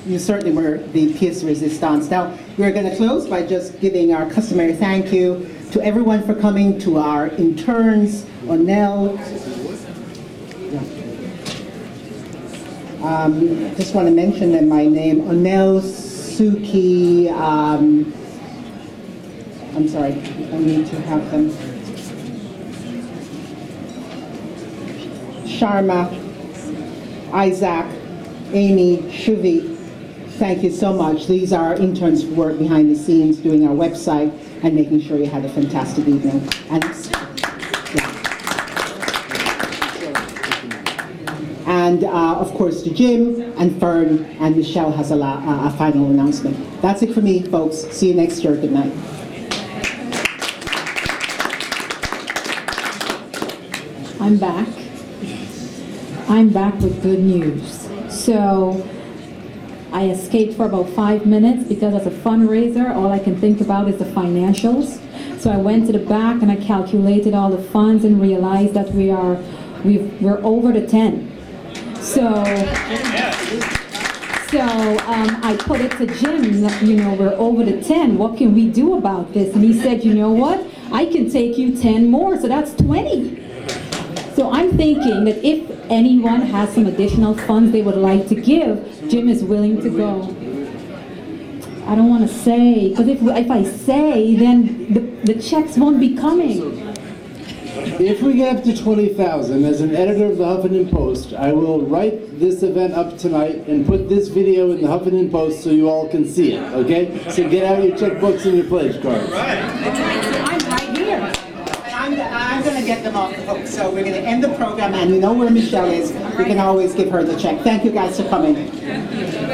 you certainly were the pièce de résistance. Now, we're going to close by just giving our customary thank you to everyone for coming, to our interns, Onel. Just want to mention them by name, Onel, Suki, I'm sorry, I need to have them. Sharma, Isaac, Amy, Shuvi, thank you so much. These are interns who work behind the scenes doing our website and making sure you had a fantastic evening. And of course to Jim and Fern, and Michelle has a final announcement. That's it for me, folks. See you next year. Good night. I'm back. I'm back with good news. So I escaped for about 5 minutes because as a fundraiser, all I can think about is the financials. So I went to the back and I calculated all the funds and realized that we're over the 10. So I put it to Jim, we're over the 10. What can we do about this? And he said, you know what? I can take you 10 more, so that's 20. So I'm thinking that if anyone has some additional funds they would like to give, Jim is willing to go. I don't want to say, because if I say, then the checks won't be coming. If we get up to 20,000, as an editor of the Huffington Post, I will write this event up tonight and put this video in the Huffington Post so you all can see it, okay? So get out your checkbooks and your pledge cards. Right. I'm right here. I'm going to get them off the hook. So we're going to end the program, and you know where Michelle is. We can always give her the check. Thank you guys for coming.